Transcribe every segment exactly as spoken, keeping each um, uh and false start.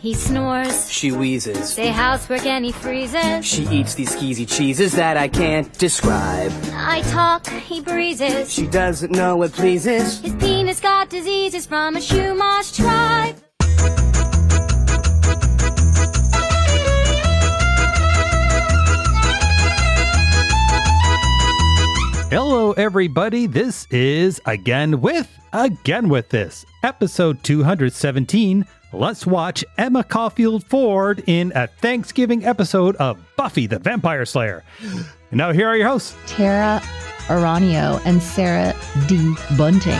He snores. She wheezes. They housework and he freezes. She eats these skeezy cheeses that I can't describe. I talk, he breezes. She doesn't know what pleases. His penis got diseases from a Chumash tribe. Hello, everybody. This is Again With, Again With This, episode two hundred seventeen. Let's watch Emma Caulfield Ford in a Thanksgiving episode of Buffy the Vampire Slayer. And now here are your hosts, Tara Aranio and Sarah D. Bunting.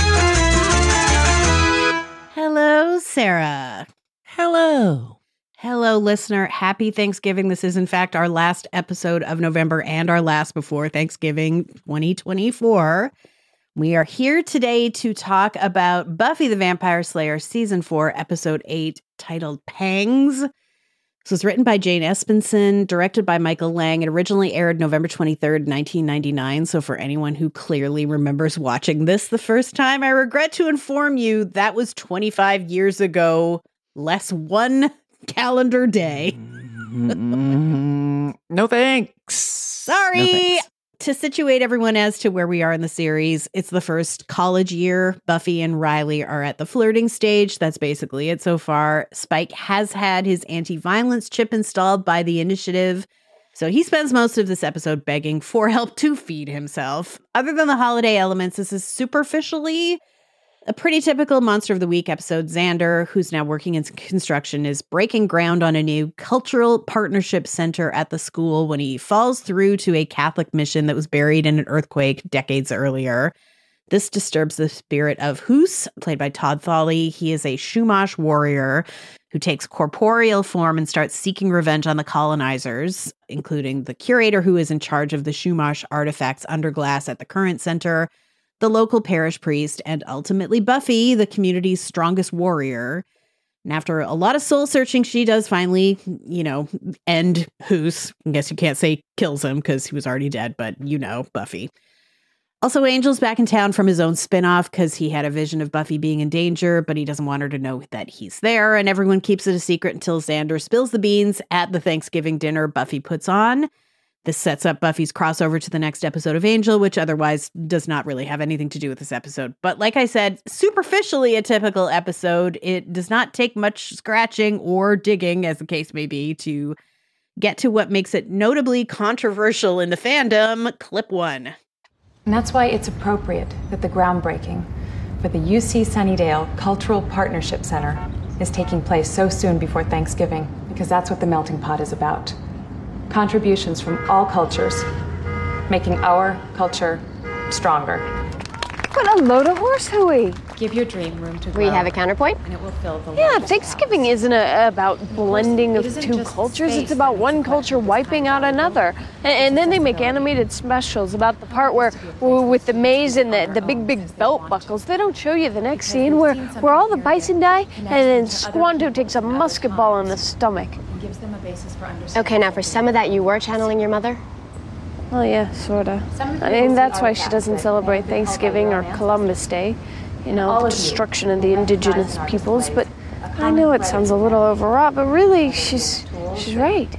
Hello, Sarah. Hello. Hello, listener. Happy Thanksgiving. This is, in fact, our last episode of November and our last before Thanksgiving twenty twenty-four. We are here today to talk about Buffy the Vampire Slayer Season four, Episode eight, titled Pangs. This was written by Jane Espenson, directed by Michael Lang. It originally aired November twenty-third, nineteen ninety-nine. So for anyone who clearly remembers watching this the first time, I regret to inform you that was twenty-five years ago, less one calendar day. mm, no thanks. Sorry. No thanks. To situate everyone as to where we are in the series, it's the first college year. Buffy and Riley are at the flirting stage. That's basically it so far. Spike has had his anti-violence chip installed by the Initiative, so he spends most of this episode begging for help to feed himself. Other than the holiday elements, this is superficially a pretty typical Monster of the Week episode. Xander, who's now working in construction, is breaking ground on a new cultural partnership center at the school when he falls through to a Catholic mission that was buried in an earthquake decades earlier. This disturbs the spirit of Hoos, played by Todd Thawley. He is a Chumash warrior who takes corporeal form and starts seeking revenge on the colonizers, including the curator who is in charge of the Chumash artifacts under glass at the current center, the local parish priest, and ultimately Buffy, the community's strongest warrior. And after a lot of soul searching, she does finally, you know, end Hoos. I guess you can't say kills him because he was already dead, but you know, Buffy. Also, Angel's back in town from his own spinoff because he had a vision of Buffy being in danger, but he doesn't want her to know that he's there, and everyone keeps it a secret until Xander spills the beans at the Thanksgiving dinner Buffy puts on. This sets up Buffy's crossover to the next episode of Angel, which otherwise does not really have anything to do with this episode. But like I said, superficially a typical episode. It does not take much scratching or digging, as the case may be, to get to what makes it notably controversial in the fandom. Clip one. And that's why it's appropriate that the groundbreaking for the U C Sunnydale Cultural Partnership Center is taking place so soon before Thanksgiving, because that's what the melting pot is about. Contributions from all cultures, making our culture stronger. What a load of horse hooey. Give your dream room to grow. We have a counterpoint? And it will fill the Yeah, largest Thanksgiving house. isn't a, about blending of It isn't two just cultures. space, It's about it's one a culture question of wiping out time. another. And, and then they make animated specials about the part where, where with the maze and the, the big, big belt buckles. They don't show you the next scene where, where all the bison die and then Squanto takes a musket ball in the stomach. Gives them a basis for understanding. Okay, now for some of that you were channeling your mother? Well, yeah, sorta. I mean, that's why she doesn't celebrate Thanksgiving or Columbus Day. You know, the destruction of the indigenous peoples. But I know it sounds a little overwrought, but really, she's she's right.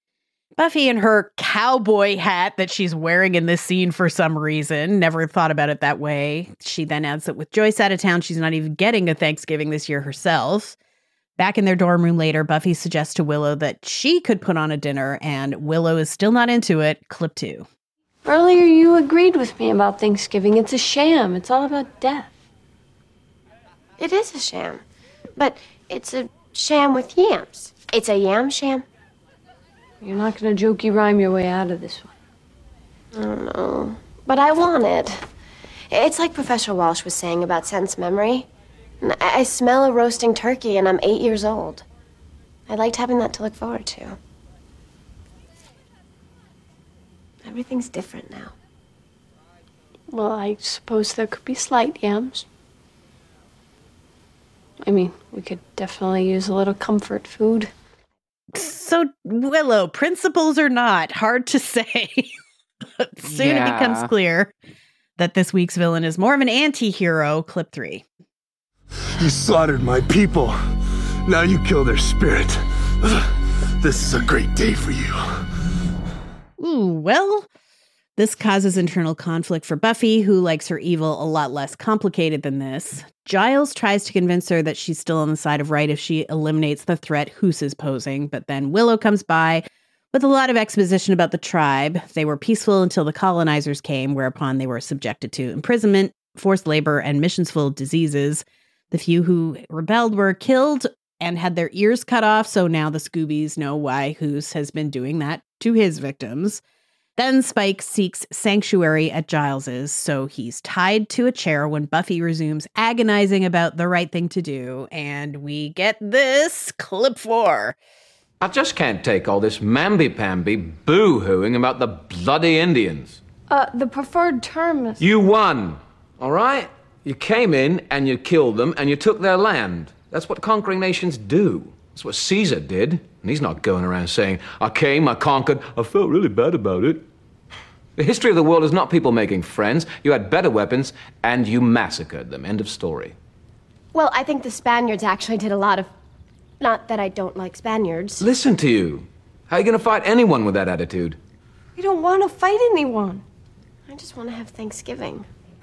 Buffy and her cowboy hat that she's wearing in this scene for some reason. Never thought about it that way. She then adds that with Joyce out of town, she's not even getting a Thanksgiving this year herself. Back in their dorm room later, Buffy suggests to Willow that she could put on a dinner, and Willow is still not into it. Clip two. Earlier you agreed with me about Thanksgiving. It's a sham. It's all about death. It is a sham, but it's a sham with yams. It's a yam sham. You're not going to jokey rhyme your way out of this one. I don't know, but I want it. It's like Professor Walsh was saying about sense memory. I smell a roasting turkey and I'm eight years old. I liked having that to look forward to. Everything's different now. Well, I suppose there could be slight yams. I mean, we could definitely use a little comfort food. So, Willow, principles or not, hard to say. Soon Yeah. it becomes clear that this week's villain is more of an anti-hero. Clip three. You slaughtered my people. Now you kill their spirit. This is a great day for you. Ooh, well, this causes internal conflict for Buffy, who likes her evil a lot less complicated than this. Giles tries to convince her that she's still on the side of right if she eliminates the threat Hoos is posing, but then Willow comes by with a lot of exposition about the tribe. They were peaceful until the colonizers came, whereupon they were subjected to imprisonment, forced labor, and missions full of diseases. The few who rebelled were killed and had their ears cut off, so now the Scoobies know why Hoos has been doing that to his victims. Then Spike seeks sanctuary at Giles's, so he's tied to a chair when Buffy resumes agonizing about the right thing to do, and we get this clip four. I just can't take all this mamby-pamby boo-hooing about the bloody Indians. Uh, the preferred term is... You won, all right? You came in and you killed them and you took their land. That's what conquering nations do. That's what Caesar did. And he's not going around saying, I came, I conquered, I felt really bad about it. The history of the world is not people making friends. You had better weapons and you massacred them. End of story. Well, I think the Spaniards actually did a lot of... Not that I don't like Spaniards. Listen to you. How are you going to fight anyone with that attitude? We don't want to fight anyone. I just want to have Thanksgiving.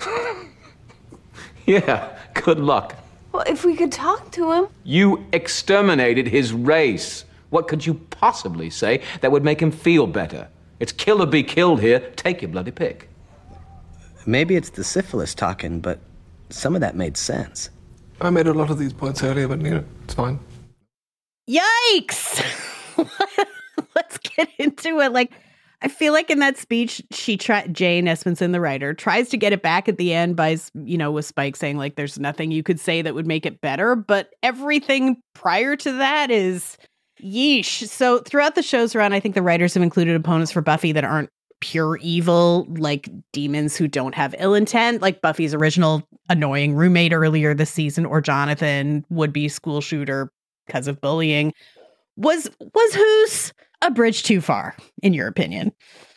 Yeah, good luck. Well, if we could talk to him. You exterminated his race. What could you possibly say that would make him feel better? It's kill or be killed here. Take your bloody pick. Maybe it's the syphilis talking, but some of that made sense. I made a lot of these points earlier, but you know, it's fine. Yikes! Let's get into it. Like, I feel like in that speech, she tried, Jane Espenson, the writer, tries to get it back at the end by, you know, with Spike saying, like, there's nothing you could say that would make it better. But everything prior to that is yeesh. So throughout the show's run, I think the writers have included opponents for Buffy that aren't pure evil, like demons who don't have ill intent, like Buffy's original annoying roommate earlier this season, or Jonathan, would-be school shooter because of bullying. Was was Hoos a bridge too far, in your opinion?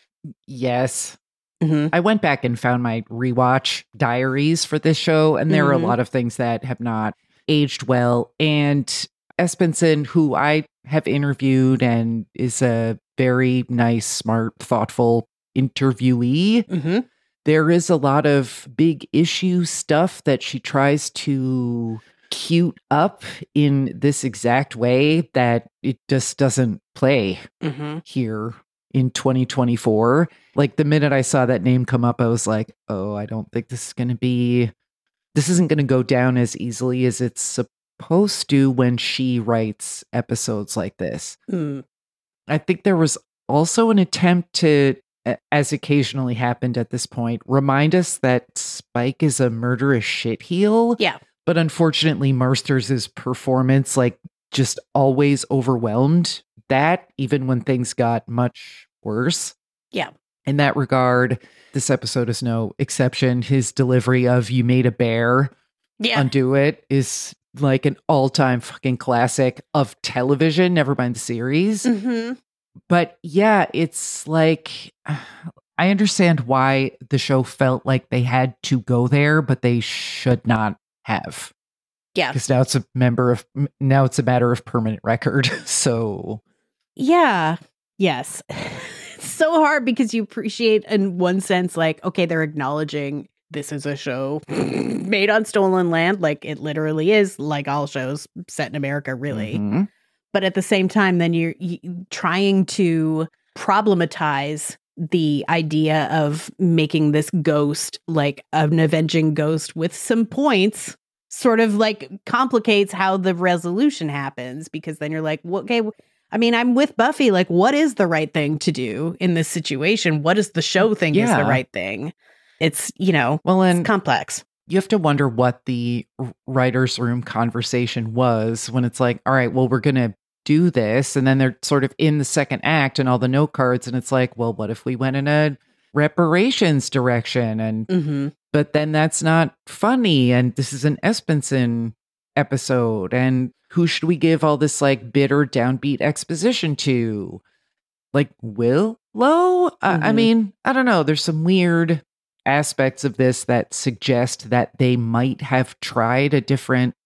Yes. Mm-hmm. I went back and found my rewatch diaries for this show, and there mm-hmm. are a lot of things that have not aged well. And Espenson, who I have interviewed and is a very nice, smart, thoughtful interviewee, mm-hmm. there is a lot of big issue stuff that she tries to cute up in this exact way that it just doesn't play mm-hmm. here in twenty twenty-four. Like the minute I saw that name come up, I was like, oh, I don't think this is going to be, this isn't going to go down as easily as it's supposed to when she writes episodes like this. Mm. I think there was also an attempt to, as occasionally happened at this point, remind us that Spike is a murderous shitheel. Yeah. But unfortunately, Marsters' performance, like, just always overwhelmed that, even when things got much worse. Yeah. In that regard, this episode is no exception. His delivery of "you made a bear, yeah. undo it" is like an all-time fucking classic of television, never mind the series. Mm-hmm. But yeah, it's like, I understand why the show felt like they had to go there, but they should not have. Yeah. Because now it's a member of, now it's a matter of permanent record. So. Yeah. Yes. It's so hard because you appreciate in one sense, like, okay, they're acknowledging this is a show made on stolen land. Like it literally is, like all shows set in America, really. Mm-hmm. But at the same time, then you're, you're trying to problematize the idea of making this ghost like an avenging ghost with some points sort of like complicates how the resolution happens, because then you're like, well, okay, I mean, I'm with Buffy. Like, what is the right thing to do in this situation? What does the show think yeah. is the right thing? It's, you know, well, and it's complex. You have to wonder what the writer's room conversation was when it's like, all right, well, we're going to do this. And then they're sort of in the second act and all the note cards. And it's like, well, what if we went in a reparations direction? And, mm-hmm. but then that's not funny. And this is an Espenson episode. And who should we give all this like bitter downbeat exposition to? Like Willow? Mm-hmm. I, I mean, I don't know. There's some weird aspects of this that suggest that they might have tried a different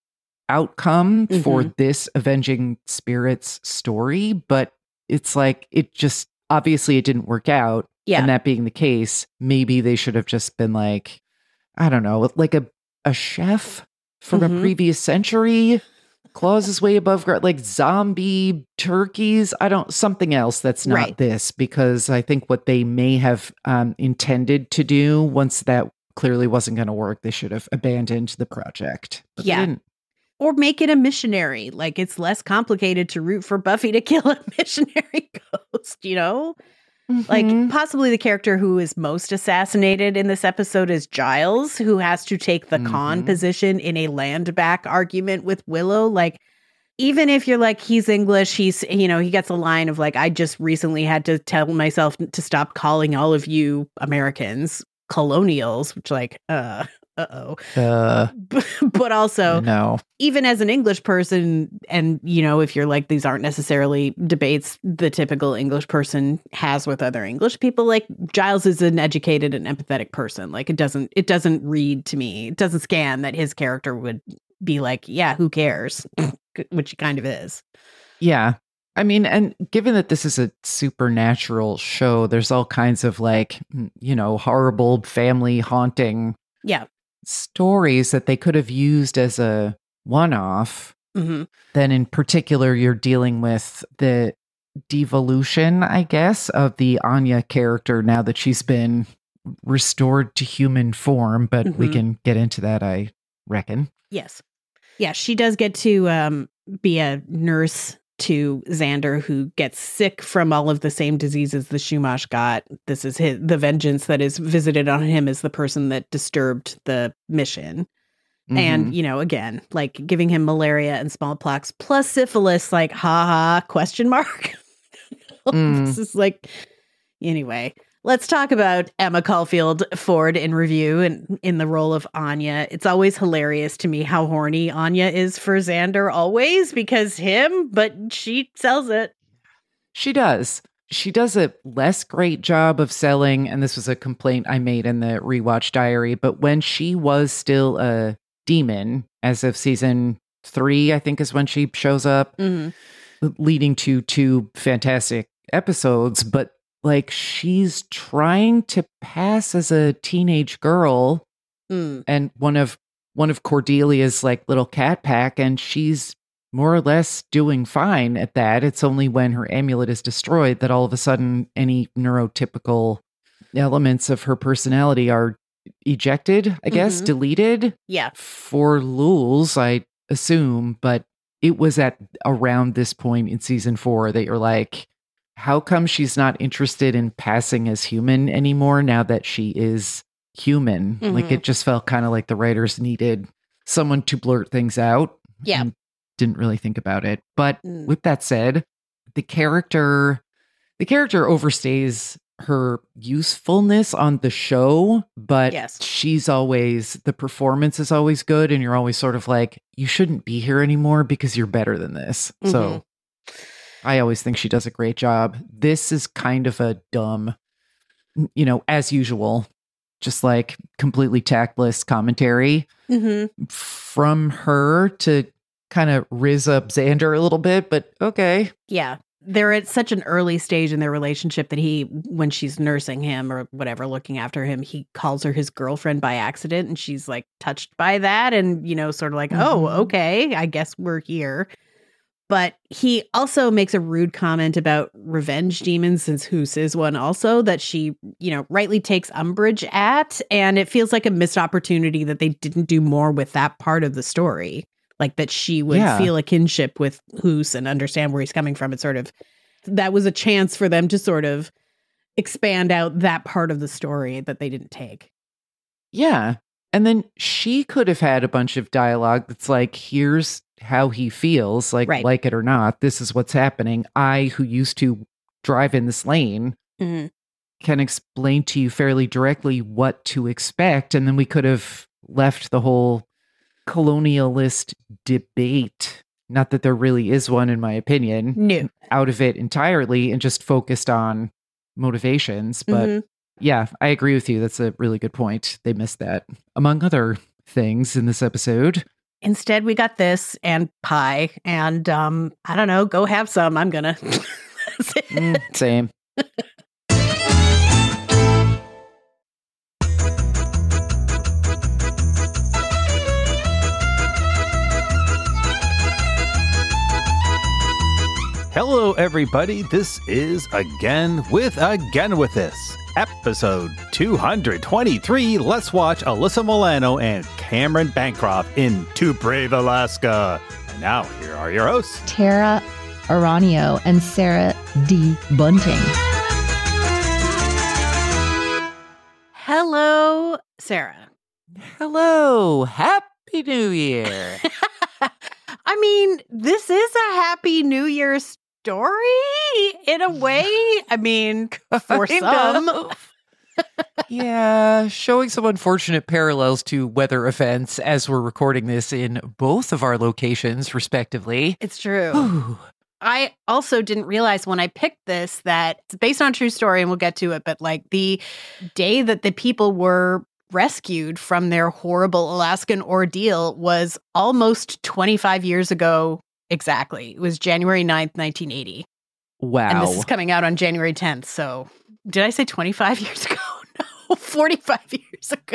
outcome Mhm. for this Avenging Spirits story, but it's like, it just, obviously it didn't work out. Yeah. And that being the case, maybe they should have just been like, I don't know, like a, a chef from Mhm. a previous century. Claws is way above ground, like zombie turkeys. I don't, something else that's not Right. this, because I think what they may have um, intended to do, once that clearly wasn't going to work, they should have abandoned the project. But they Yeah. didn't. Or make it a missionary. Like, it's less complicated to root for Buffy to kill a missionary ghost, you know? Like, Mhm. possibly the character who is most assassinated in this episode is Giles, who has to take the con Mhm. position in a land back argument with Willow. Like, even if you're like, he's English, he's, you know, he gets a line of like, I just recently had to tell myself to stop calling all of you Americans colonials, which, like, uh, uh-oh. Uh, But also, no. even as an English person, and, you know, if you're like, these aren't necessarily debates the typical English person has with other English people, like, Giles is an educated and empathetic person. Like, it doesn't, it doesn't read to me, it doesn't scan that his character would be like, yeah, who cares? Which he kind of is. Yeah. I mean, and given that this is a supernatural show, there's all kinds of like, you know, horrible family haunting Yeah. stories that they could have used as a one-off. Mhm. Then in particular, you're dealing with the devolution, I guess, of the Anya character now that she's been restored to human form, but we Mhm. can get into that, I reckon. Yes. Yeah, she does get to um, be a nurse to Xander, who gets sick from all of the same diseases the Shumash got. This is his, the vengeance that is visited on him as the person that disturbed the mission. And, Mhm. you know, again, like giving him malaria and smallpox plus syphilis, like, haha, question mark. Mm. This is like, anyway. Let's talk about Emma Caulfield Ford in review and in the role of Anya. It's always hilarious to me how horny Anya is for Xander, always, because him, but she sells it. She does. She does a less great job of selling, and this was a complaint I made in the rewatch diary, but when she was still a demon, as of season three, I think is when she shows up, Mhm. leading to two fantastic episodes, but like she's trying to pass as a teenage girl Mm. and one of one of Cordelia's like little cat pack, and she's more or less doing fine at that. It's only when her amulet is destroyed that all of a sudden any neurotypical elements of her personality are ejected, I guess, Mhm. deleted. Yeah. For lulz, I assume, but it was at around this point in season four that you're like, how come she's not interested in passing as human anymore now that she is human? Mhm. Like, it just felt kind of like the writers needed someone to blurt things out. Yeah. And didn't really think about it. But Mm. with that said, the character the character overstays her usefulness on the show, but Yes. she's always, the performance is always good, and you're always sort of like, you shouldn't be here anymore because you're better than this. Mhm. So I always think she does a great job. This is kind of a dumb, you know, as usual, just like completely tactless commentary Mhm. from her to kind of rizz up Xander a little bit, but okay. Yeah. They're at such an early stage in their relationship that he, when she's nursing him or whatever, looking after him, he calls her his girlfriend by accident. And she's like touched by that and, you know, sort of like, oh, Mhm. okay, I guess we're here. But he also makes a rude comment about revenge demons, since Hoos is one also, that she, you know, rightly takes umbrage at. And it feels like a missed opportunity that they didn't do more with that part of the story. Like that she would Yeah. feel a kinship with Hoos and understand where he's coming from. It's sort of, that was a chance for them to sort of expand out that part of the story that they didn't take. Yeah. And then she could have had a bunch of dialogue that's like, here's how he feels, like, Right. like it or not, this is what's happening. I, who used to drive in this lane, Mm-hmm. can explain to you fairly directly what to expect. And then we could have left the whole colonialist debate, not that there really is one in my opinion, No. out of it entirely and just focused on motivations. But Mhm. yeah, I agree with you. That's a really good point. They missed that, among other things in this episode. Instead, we got this and pie. And um, I don't know, go have some. I'm going to. mm, same. Hello, everybody. This is Again with Again with This, episode two hundred twenty-three. Let's watch Alyssa Milano and Cameron Bancroft in To Brave Alaska. And now, here are your hosts, Tara Aranio and Sarah D. Bunting. Hello, Sarah. Hello. Happy New Year. I mean, this is a Happy New Year story in a way. I mean, for some. Yeah, showing some unfortunate parallels to weather events as we're recording this in both of our locations, respectively. It's true. I also didn't realize when I picked this that it's based on a true story, and we'll get to it, but like the day that the people were rescued from their horrible Alaskan ordeal was almost twenty-five years ago exactly. It was January ninth, nineteen eighty. Wow. And this is coming out on January tenth. So did I say twenty-five years ago? No, forty-five years ago.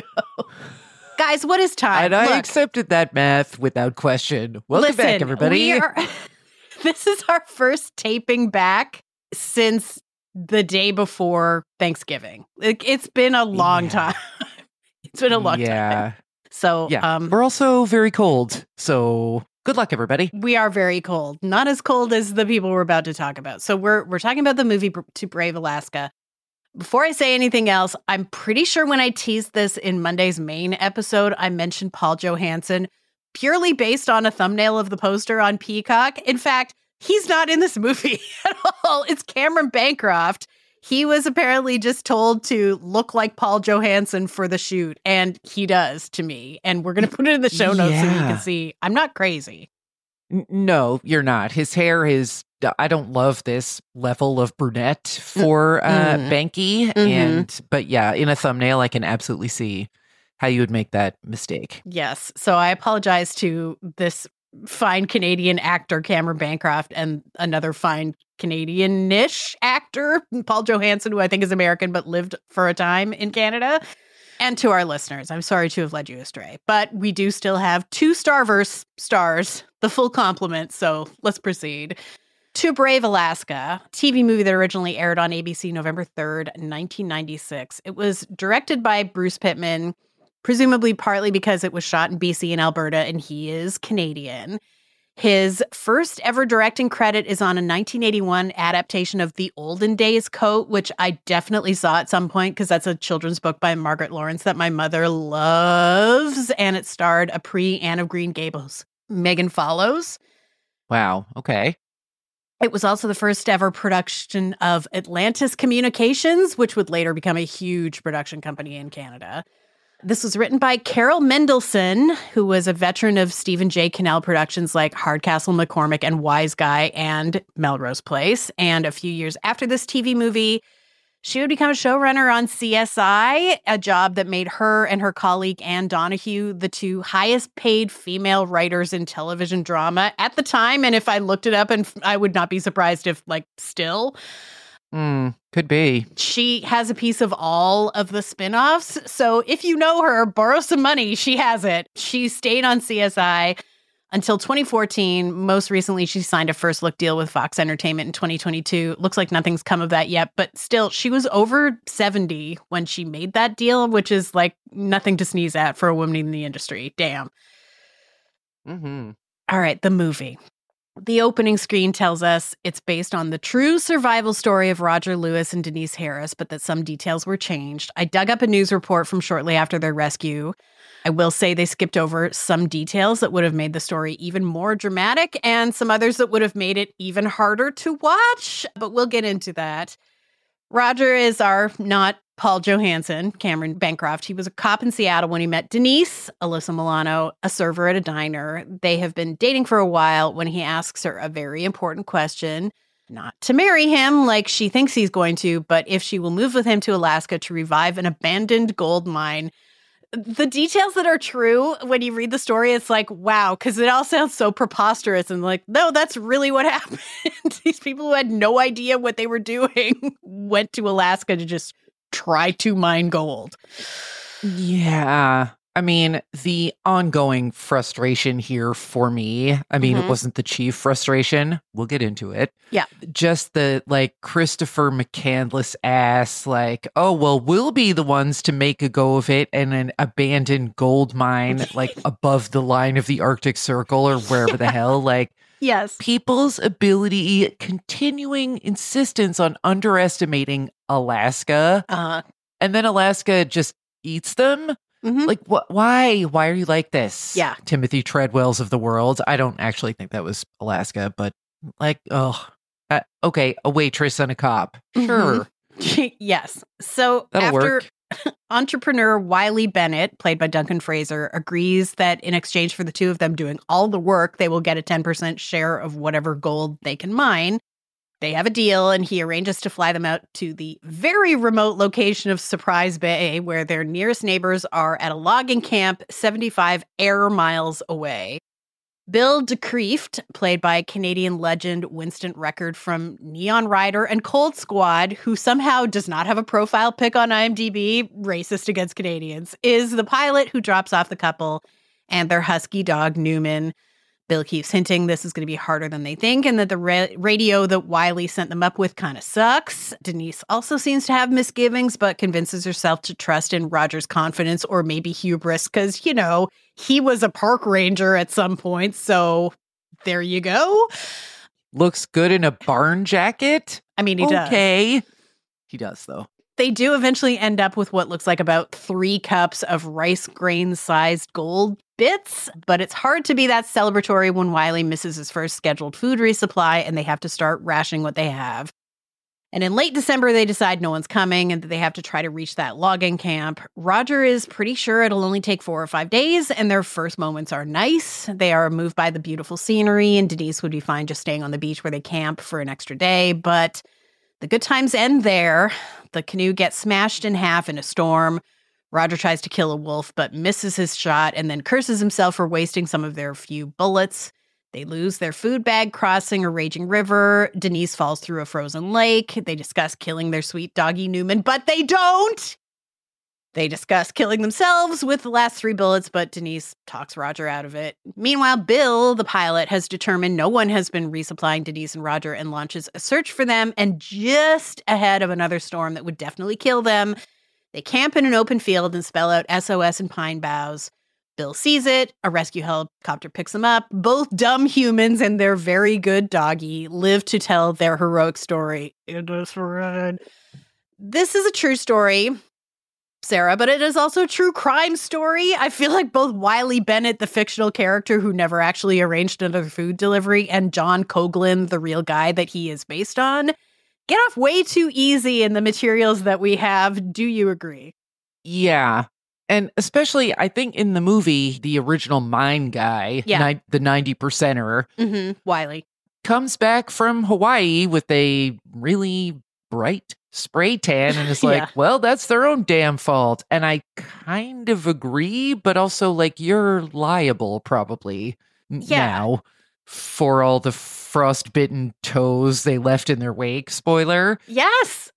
Guys, what is time? And I Look, accepted that math without question. Welcome listen, back, everybody. we are- this is our first taping back since the day before Thanksgiving. It, it's been a long Yeah. time. It's been a long yeah. time. So Yeah. um, We're also very cold. So good luck, everybody. we are very cold. Not as cold as the people we're about to talk about. So we're we're talking about the movie Br- To Brave Alaska. Before I say anything else, I'm pretty sure when I teased this in Monday's main episode, I mentioned Paul Johansson purely based on a thumbnail of the poster on Peacock. In fact, he's not in this movie at all. It's Cameron Bancroft. He was apparently just told to look like Paul Johansson for the shoot, and he does to me. And we're going to put it in the show notes so you Yeah. can see. I'm not crazy. N- No, you're not. His hair is, I don't love this level of brunette for uh, Mm. Banky. Mhm. And, but yeah, in a thumbnail, I can absolutely see how you would make that mistake. Yes. So I apologize to this fine Canadian actor, Cameron Bancroft, and another fine Canadian-ish actor, Paul Johansson, who I think is American but lived for a time in Canada. And to our listeners, I'm sorry to have led you astray, but we do still have two Starverse stars, the full complement, so let's proceed. To Brave Alaska, T V movie that originally aired on A B C November third, nineteen ninety-six. It was directed by Bruce Pittman, presumably partly because it was shot in B C and Alberta, and he is Canadian. His first ever directing credit is on a nineteen eighty-one adaptation of The Olden Days Coat, which I definitely saw at some point because that's a children's book by Margaret Lawrence that my mother loves, and it starred a pre-Anne of Green Gables, Megan Follows. Wow. Okay. It was also the first ever production of Atlantis Communications, which would later become a huge production company in Canada. This was written by Carol Mendelsohn, who was a veteran of Stephen J. Cannell productions like Hardcastle, McCormick, and Wise Guy, and Melrose Place. And a few years after this T V movie, she would become a showrunner on C S I, a job that made her and her colleague Anne Donahue the two highest paid female writers in television drama at the time. And if I looked it up, and I would not be surprised if, like, still. Mm, could be. She has a piece of all of the spinoffs. So if you know her, borrow some money. She has it. She stayed on C S I until twenty fourteen. Most recently, she signed a first look deal with Fox Entertainment in twenty twenty-two. Looks like nothing's come of that yet, but still, she was over seventy when she made that deal, which is like nothing to sneeze at for a woman in the industry. Damn. Mm-hmm. All right, the movie. The opening screen tells us it's based on the true survival story of Roger Lewis and Denise Harris, but that some details were changed. I dug up a news report from shortly after their rescue. I will say they skipped over some details that would have made the story even more dramatic and some others that would have made it even harder to watch, but we'll get into that. Roger is our not Paul Johansson, Cameron Bancroft. He was a cop in Seattle when he met Denise, Alyssa Milano, a server at a diner. They have been dating for a while when he asks her a very important question, not to marry him like she thinks he's going to, but if she will move with him to Alaska to revive an abandoned gold mine. the details that are true when you read the story, it's like, wow, because it all sounds so preposterous and like, no, that's really what happened. These people who had no idea what they were doing went to Alaska to just try to mine gold. Yeah. I mean, the ongoing frustration here for me, I mean, Mhm. it wasn't the chief frustration. We'll get into it. Yeah. Just the, like, Christopher McCandless ass, like, oh, well, we'll be the ones to make a go of it in an abandoned gold mine, like, above the line of the Arctic Circle or wherever the hell. Like, yes. People's ability, continuing insistence on underestimating Alaska. Uh-huh. And then Alaska just eats them. Mm-hmm. Like, what? Why? Why are you like this? Yeah. Timothy Treadwells of the world. I don't actually think that was Alaska, but like, oh, uh, okay, a waitress and a cop. Sure. Mhm. Yes. So That'll after work. entrepreneur Wiley Bennett, played by Duncan Fraser, agrees that in exchange for the two of them doing all the work, they will get a ten percent share of whatever gold they can mine. They have a deal, and he arranges to fly them out to the very remote location of Surprise Bay, where their nearest neighbors are at a logging camp seventy-five air miles away. Bill DeCreeft, played by Canadian legend Winston Record from Neon Rider and Cold Squad, who somehow does not have a profile pic on IMDb, racist against Canadians, is the pilot who drops off the couple and their husky dog, Newman. Bill keeps hinting this is going to be harder than they think and that the ra- radio that Wiley sent them up with kind of sucks. Denise also seems to have misgivings, but convinces herself to trust in Roger's confidence or maybe hubris because, you know, he was a park ranger at some point. So there you go. Looks good in a barn jacket. I mean, he does. Okay. He does, though. They do eventually end up with what looks like about three cups of rice grain-sized gold bits, but it's hard to be that celebratory when Wiley misses his first scheduled food resupply and they have to start rationing what they have. And in late December, they decide no one's coming and that they have to try to reach that logging camp. Roger is pretty sure it'll only take four or five days, and their first moments are nice. They are moved by the beautiful scenery, and Denise would be fine just staying on the beach where they camp for an extra day, but the good times end there. The canoe gets smashed in half in a storm. Roger tries to kill a wolf, but misses his shot and then curses himself for wasting some of their few bullets. They lose their food bag crossing a raging river. Denise falls through a frozen lake. They discuss killing their sweet doggy Newman, but they don't! They discuss killing themselves with the last three bullets, but Denise talks Roger out of it. Meanwhile, Bill, the pilot, has determined no one has been resupplying Denise and Roger and launches a search for them. And just ahead of another storm that would definitely kill them, they camp in an open field and spell out S O S in pine boughs. Bill sees it. A rescue helicopter picks them up. Both dumb humans and their very good doggy live to tell their heroic story. It is red. This is a true story, Sarah, but it is also a true crime story. I feel like both Wiley Bennett, the fictional character who never actually arranged another food delivery, and John Coughlin, the real guy that he is based on, get off way too easy in the materials that we have. Do you agree? Yeah. And especially, I think in the movie, the original mine guy, Yeah. ni- the ninety percenter, Mm-hmm. Wiley. comes back from Hawaii with a really bright spray tan and is like, Yeah. well, that's their own damn fault. And I kind of agree, but also like you're liable probably n- Yeah. now for all the frostbitten toes they left in their wake. Spoiler. Yes.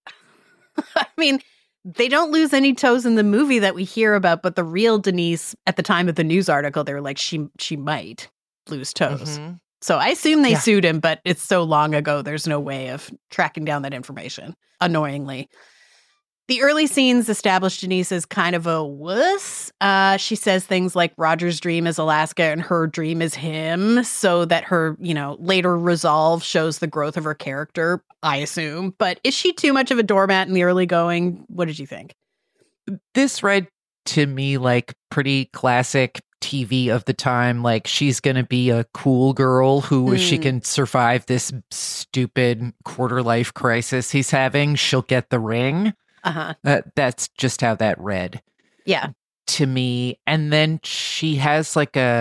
I mean, they don't lose any toes in the movie that we hear about, but the real Denise, at the time of the news article, they were like, she she might lose toes. Mhm. So I assume they Yeah. sued him, but it's so long ago, there's no way of tracking down that information, annoyingly. The early scenes establish Denise as kind of a wuss. Uh, she says things like Roger's dream is Alaska and her dream is him, so that her, you know, later resolve shows the growth of her character, I assume. But is she too much of a doormat in the early going? What did you think? This read to me like pretty classic T V of the time. Like she's going to be a cool girl who, if she Mm. can survive this stupid quarter life crisis he's having, she'll get the ring. Uh-huh. Uh, that's just how that read Yeah. to me. And then she has like a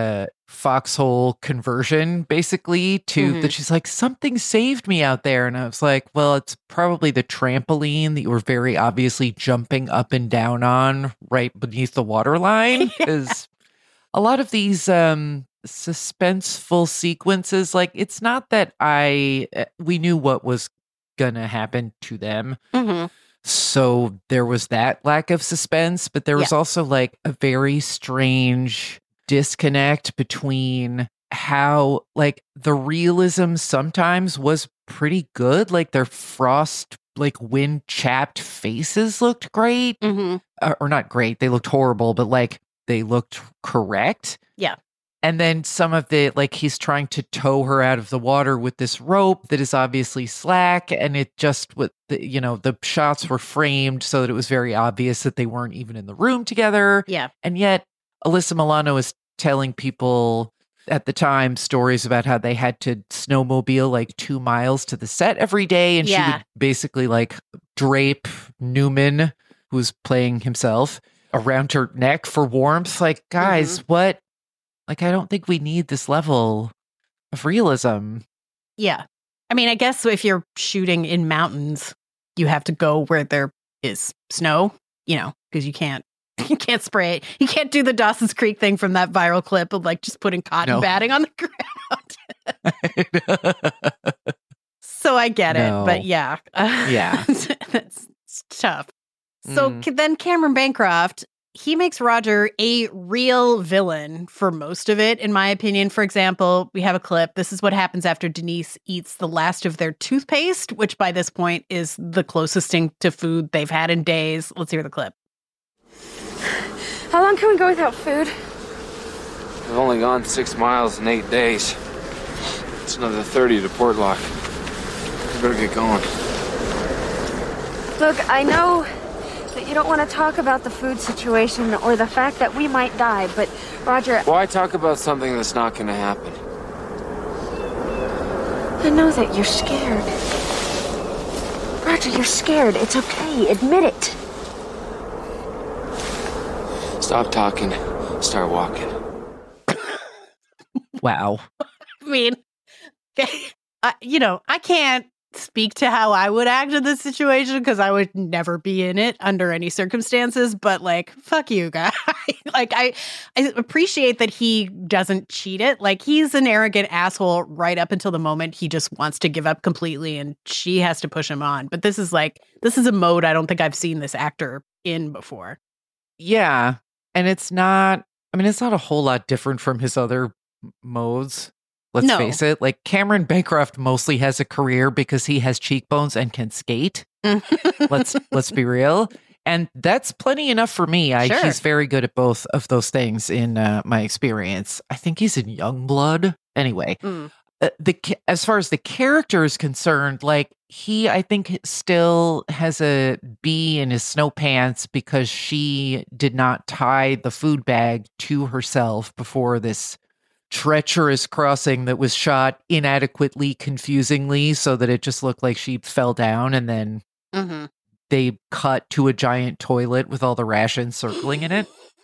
foxhole conversion, basically, to Mhm. that she's like, something saved me out there. And I was like, well, it's probably the trampoline that you were very obviously jumping up and down on right beneath the water line. Because a lot of these um, suspenseful sequences, like, it's not that I, uh, we knew what was gonna happen to them. Mhm. So there was that lack of suspense, but there was Yeah. also like a very strange disconnect between how like the realism sometimes was pretty good. Like their frost, like wind chapped faces looked great. Mm-hmm. Uh, or not great. They looked horrible, but like they looked correct. Yeah. And then some of the, like, he's trying to tow her out of the water with this rope that is obviously slack. And it just, with the, you know, the shots were framed so that it was very obvious that they weren't even in the room together. Yeah. And yet, Alyssa Milano is telling people at the time stories about how they had to snowmobile like two miles to the set every day. And she Yeah. would basically like drape Newman, who's playing himself, around her neck for warmth. Like, guys, what? Like, I don't think we need this level of realism. Yeah. I mean, I guess if you're shooting in mountains, you have to go where there is snow, you know, because you can't you can't spray it. You can't do the Dawson's Creek thing from that viral clip of like just putting cotton No. batting on the ground. So I get No. it, but yeah. Yeah. That's it's tough. So Mm. c- then Cameron Bancroft, he makes Roger a real villain for most of it, in my opinion. For example, we have a clip. This is what happens after Denise eats the last of their toothpaste, which by this point is the closest thing to food they've had in days. Let's hear the clip. How long can we go without food? We've only gone six miles in eight days. It's another thirty to Portlock. We better get going. Look, I know that you don't want to talk about the food situation or the fact that we might die, but Roger, Why talk about something that's not gonna happen? I know that you're scared. Roger, you're scared. It's okay. Admit it. Stop talking. Start walking. Wow. I mean, I, you know, I can't speak to how I would act in this situation because I would never be in it under any circumstances. But like, fuck you, guy. Like, I, I appreciate that he doesn't cheat it. Like, he's an arrogant asshole right up until the moment he just wants to give up completely, and she has to push him on. But this is like, this is a mode I don't think I've seen this actor in before. Yeah. And it's not, I mean, it's not a whole lot different from his other m- modes. Let's No. face it. Like, Cameron Bancroft mostly has a career because he has cheekbones and can skate. let's let's be real. And that's plenty enough for me. I, Sure. He's very good at both of those things in uh, my experience. I think he's in Youngblood. Anyway, Mm. uh, the ca- as far as the character is concerned, like, he, I think, still has a bee in his snow pants because she did not tie the food bag to herself before this treacherous crossing that was shot inadequately, confusingly, so that it just looked like she fell down, and then Mm-hmm. they cut to a giant toilet with all the rations circling in it.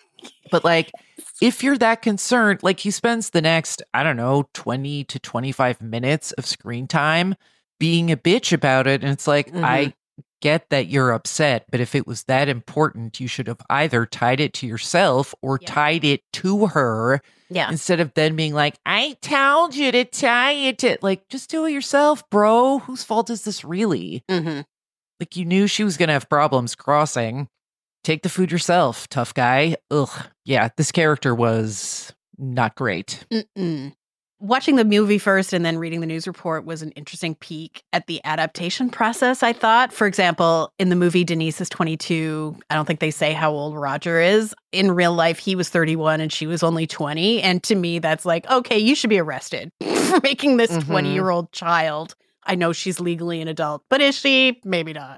But like, if you're that concerned, like, he spends the next, I don't know, twenty to twenty-five minutes of screen time being a bitch about it. And it's like, Mhm. I get that you're upset, but if it was that important, you should have either tied it to yourself or Yeah. tied it to her Yeah. instead of then being like, I told you to tie it to, like, just do it yourself, bro. Whose fault is this really? Mm-hmm. Like, you knew she was going to have problems crossing. Take the food yourself, tough guy. Ugh. Yeah, this character was not great. Mm-mm. Watching the movie first and then reading the news report was an interesting peek at the adaptation process, I thought. For example, in the movie, Denise is twenty-two. I don't think they say how old Roger is. In real life, he was thirty-one and she was only twenty. And to me, that's like, okay, you should be arrested for making this Mhm. twenty-year-old child. I know she's legally an adult, but is she? Maybe not.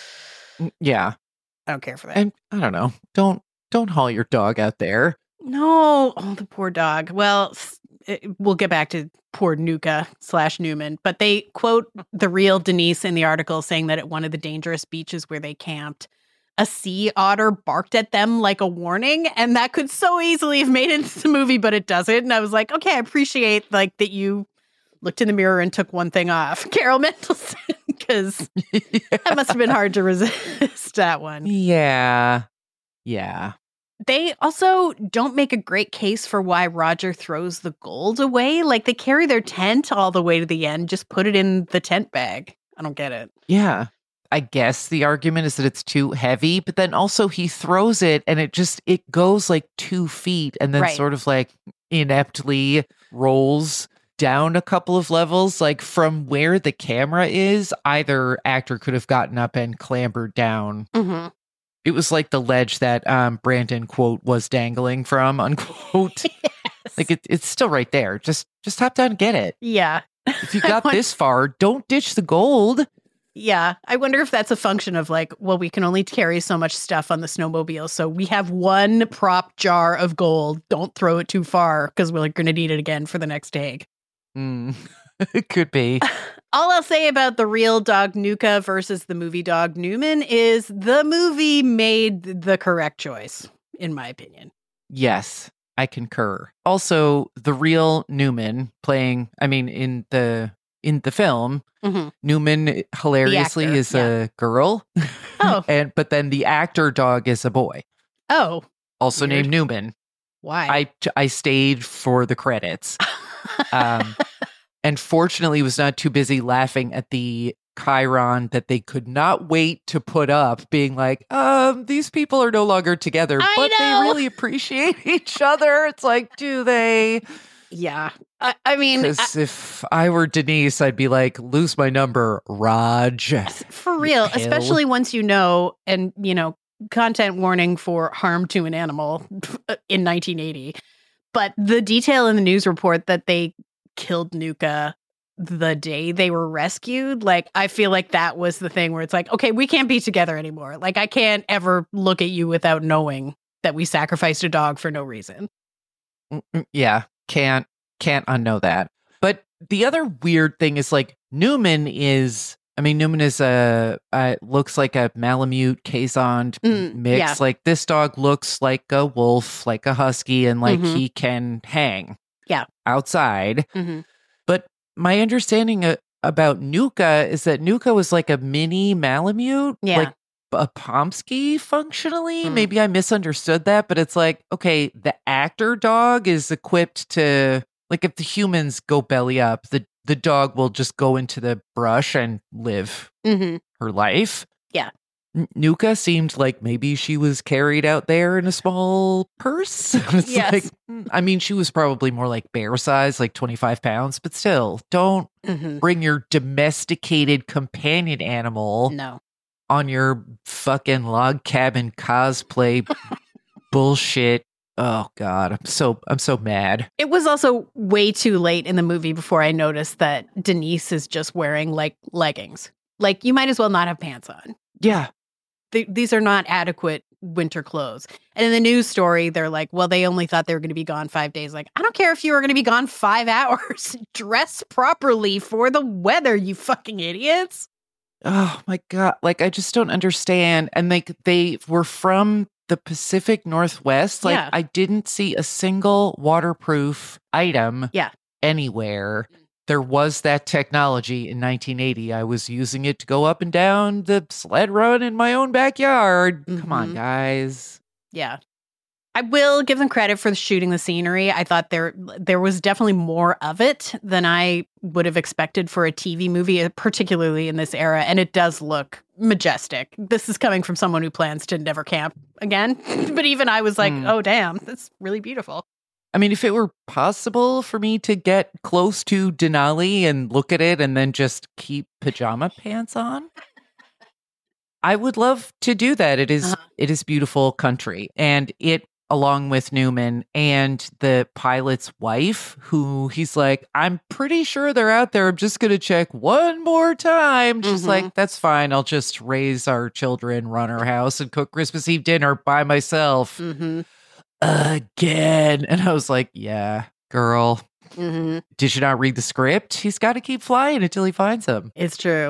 Mm, Yeah. I don't care for that. And I don't know. Don't don't haul your dog out there. No. Oh, the poor dog. Well, s- it- we'll get back to poor Nuka slash Newman, but they quote the real Denise in the article saying that at one of the dangerous beaches where they camped, a sea otter barked at them like a warning, and that could so easily have made it into the movie, but it doesn't. And I was like, okay, I appreciate like that you looked in the mirror and took one thing off, Carol Mendelsohn, because yeah. that must have been hard to resist that one. Yeah. Yeah. They also don't make a great case for why Roger throws the gold away. Like, they carry their tent all the way to the end, just put it in the tent bag. I don't get it. Yeah. I guess the argument is that it's too heavy, but then also he throws it and it just, it goes like two feet and then right. sort of like ineptly rolls down a couple of levels. Like from where the camera is, either actor could have gotten up and clambered down. Mm-hmm. It was like the ledge that um, Brandon, quote, was dangling from, unquote. Yes. Like it, it's still right there. Just just hop down and get it. Yeah. If you got want- this far, don't ditch the gold. Yeah. I wonder if that's a function of like, well, we can only carry so much stuff on the snowmobile. So we have one prop jar of gold. Don't throw it too far because we're going to need it again for the next take. Mm. It could be. All I'll say about the real dog Nuka versus the movie dog Newman is the movie made the correct choice, in my opinion. Yes, I concur. Also, the real Newman playing, I mean, in the in the film, mm-hmm. Newman hilariously actor, is yeah. a girl. Oh. and but then the actor dog is a boy. Oh. Also weird. named Newman. Why? I I stayed for the credits. um And fortunately was not too busy laughing at the chyron that they could not wait to put up, being like, um, these people are no longer together, I but know. they really appreciate each other. It's like, do they? Yeah. I, I mean, Because if I were Denise, I'd be like, lose my number, Raj. For real, Hill. especially once you know, and, you know, content warning for harm to an animal in nineteen eighty. But the detail in the news report that they killed Nuka the day they were rescued, like I feel like that was the thing where it's like, okay, we can't be together anymore. Like I can't ever look at you without knowing that we sacrificed a dog for no reason. Yeah, can't can't unknow that. But the other weird thing is like Newman is, I mean, Newman is a uh, looks like a Malamute Kazond Mm, mix. yeah. Like this dog looks like a wolf, like a husky, and like Mhm. he can hang. Yeah. Outside. Mm-hmm. But my understanding uh, about Nuka is that Nuka was like a mini Malamute, Yeah. like a Pomsky functionally. Mm. Maybe I misunderstood that, but it's like, okay, the actor dog is equipped to, like, if the humans go belly up, the, the dog will just go into the brush and live Mm-hmm. her life. Yeah. N- Nuka seemed like maybe she was carried out there in a small purse. It's Yes. like, mm, I mean, she was probably more like bear size, like twenty-five pounds, but still, don't Mm-hmm. bring your domesticated companion animal No. on your fucking log cabin cosplay bullshit. Oh God, I'm so I'm so mad. It was also way too late in the movie before I noticed that Denise is just wearing like leggings. Like you might as well not have pants on. Yeah. Th- these are not adequate winter clothes. And in the news story, they're like, well, they only thought they were going to be gone five days. Like, I don't care if you were going to be gone five hours. Dress properly for the weather, you fucking idiots. Oh my God. Like, I just don't understand. And like, they were from the Pacific Northwest. Like, Yeah. I didn't see a single waterproof item Yeah. anywhere. There was that technology in nineteen eighty. I was using it to go up and down the sled run in my own backyard. Come on, Mhm. guys. Yeah. I will give them credit for shooting the scenery. I thought there there was definitely more of it than I would have expected for a T V movie, particularly in this era. And it does look majestic. This is coming from someone who plans to never camp again. But even I was like, Mm. oh, damn, that's really beautiful. I mean, if it were possible for me to get close to Denali and look at it and then just keep pajama pants on, I would love to do that. It is, Uh-huh. it is beautiful country. And it, along with Newman and the pilot's wife, who he's like, I'm pretty sure they're out there. I'm just going to check one more time. She's Mhm. like, that's fine. I'll just raise our children, run our house, and cook Christmas Eve dinner by myself. Mm-hmm. Again. And I was like, yeah, girl, Mm-hmm. did you not read the script? He's got to keep flying until he finds him. It's true.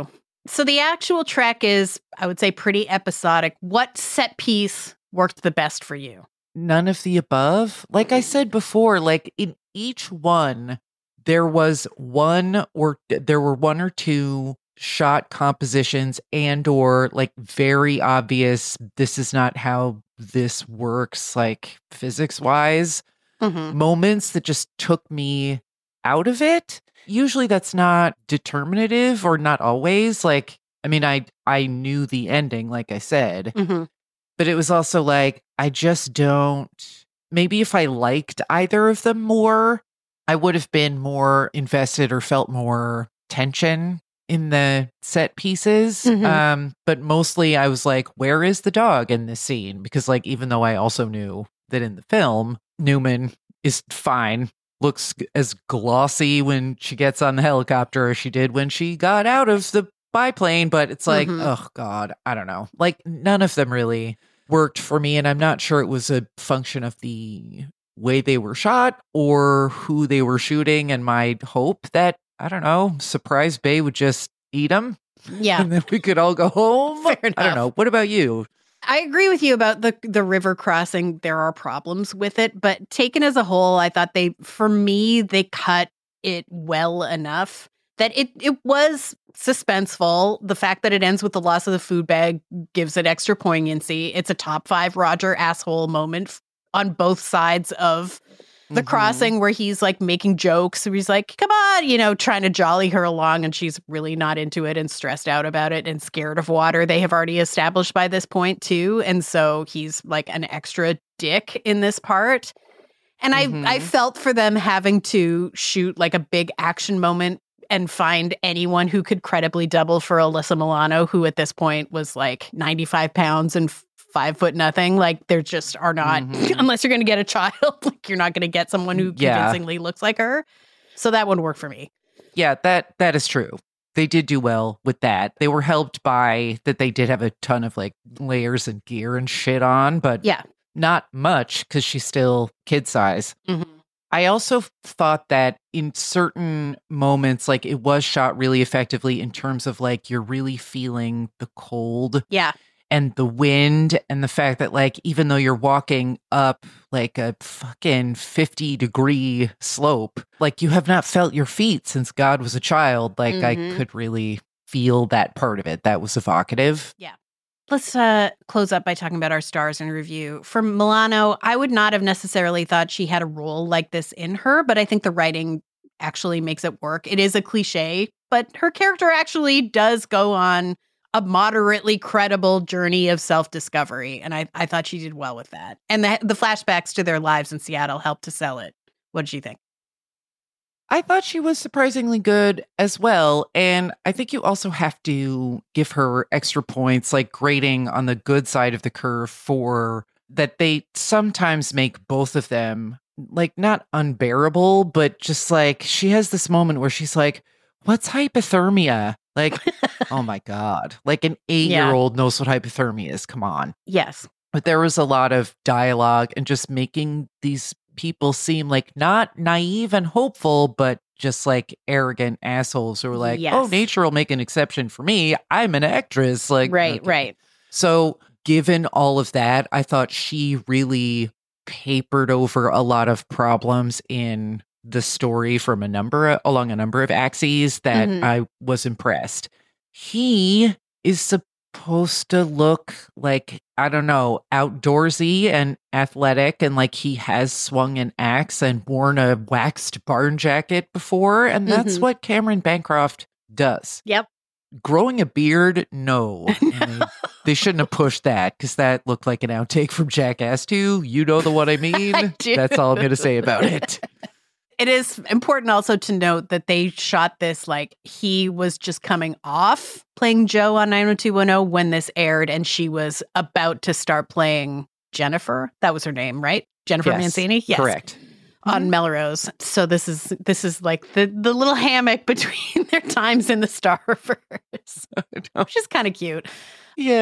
So the actual trek is, I would say, pretty episodic. What set piece worked the best for you? None of the above. Like I said before, like in each one, there was one or there were one or two shot compositions and or like very obvious, this is not how this works, like physics wise, mm-hmm. moments that just took me out of it. Usually that's not determinative or not always. Like, I mean, I I knew the ending, like I said, mm-hmm. but it was also like, I just don't, maybe if I liked either of them more, I would have been more invested or felt more tension in the set pieces. Mm-hmm. Um, but mostly I was like, where is the dog in this scene? Because like, even though I also knew that in the film, Newman is fine, looks as glossy when she gets on the helicopter as she did when she got out of the biplane, but it's like, mm-hmm. oh God, I don't know. Like none of them really worked for me. And I'm not sure it was a function of the way they were shot or who they were shooting, and my hope that, I don't know, Surprise Bay would just eat them. Yeah. And then we could all go home. Fair enough. I don't know. What about you? I agree with you about the the river crossing. There are problems with it, but taken as a whole, I thought they, for me, they cut it well enough that it it was suspenseful. The fact that it ends with the loss of the food bag gives it extra poignancy. It's a top five Roger asshole moment on both sides of the mm-hmm. crossing, where he's like making jokes. He's like, come on, you know, trying to jolly her along. And she's really not into it and stressed out about it and scared of water. They have already established by this point, too. And so he's like an extra dick in this part. And mm-hmm. I, I felt for them having to shoot like a big action moment and find anyone who could credibly double for Alyssa Milano, who at this point was like ninety-five pounds and five foot nothing. Like, there just are not, mm-hmm. unless you're going to get a child, like you're not going to get someone who yeah. convincingly looks like her. So that one worked for me. Yeah, that that is true. They did do well with that. They were helped by that they did have a ton of like layers and gear and shit on, but yeah, not much because she's still kid size. Mm-hmm. I also thought that in certain moments, like it was shot really effectively in terms of like you're really feeling the cold. Yeah. And the wind and the fact that like, even though you're walking up like a fucking fifty degree slope, like you have not felt your feet since God was a child. Like mm-hmm. I could really feel that part of it. That was evocative. Yeah. Let's uh, close up by talking about our stars in review. For Milano, I would not have necessarily thought she had a role like this in her, but I think the writing actually makes it work. It is a cliche, but her character actually does go on a moderately credible journey of self-discovery. And I, I thought she did well with that. And the, the flashbacks to their lives in Seattle helped to sell it. What did you think? I thought she was surprisingly good as well. And I think you also have to give her extra points, like grading on the good side of the curve for that they sometimes make both of them like not unbearable, but just like she has this moment where she's like, what's hypothermia? Like, oh my God, like an eight-year-old yeah. knows what hypothermia is. Come on. Yes. But there was a lot of dialogue and just making these people seem like not naive and hopeful, but just like arrogant assholes who are like, yes. oh, nature will make an exception for me. I'm an actress. Like, right, okay. right. So given all of that, I thought she really papered over a lot of problems in the story from a number of, along a number of axes that mm-hmm. I was impressed. He is supposed to look like, I don't know, outdoorsy and athletic, and like he has swung an axe and worn a waxed barn jacket before, and that's mm-hmm. what Cameron Bancroft does. Yep. Growing a beard, no. they, they shouldn't have pushed that, because that looked like an outtake from Jackass two. You know the one I mean? I do. That's all I'm going to say about it. It is important also to note that they shot this like he was just coming off playing Joe on nine oh two one oh when this aired, and she was about to start playing Jennifer. That was her name, right? Jennifer yes, Mancini? Yes. Correct. On Melrose. So this is this is like the, the little hammock between their times in the Starverse, which is kind of cute. Yeah.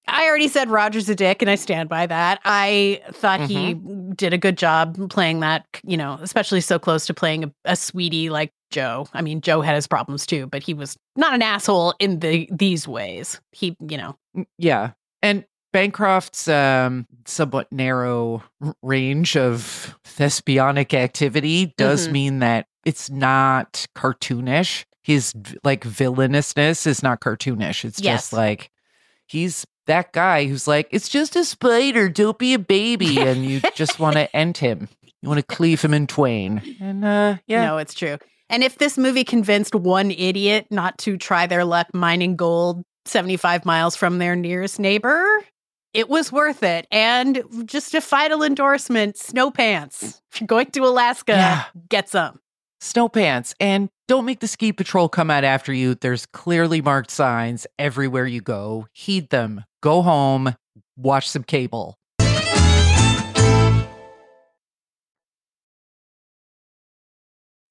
I already said Roger's a dick, and I stand by that. I thought mm-hmm. he did a good job playing that, you know, especially so close to playing a, a sweetie like Joe. I mean, Joe had his problems too, but he was not an asshole in the these ways. He, you know. Yeah. And Bancroft's um, somewhat narrow range of thespianic activity does mm-hmm. mean that it's not cartoonish. His, like, villainousness is not cartoonish. It's yes. just like, he's that guy who's like, it's just a spider, don't be a baby. And you just want to end him. You want to cleave him in twain. And uh, yeah. No, it's true. And if this movie convinced one idiot not to try their luck mining gold seventy-five miles from their nearest neighbor, it was worth it. And just a final endorsement, snow pants. If you're going to Alaska, yeah. get some. Snow pants. And don't make the ski patrol come out after you. There's clearly marked signs everywhere you go. Heed them. Go home. Watch some cable.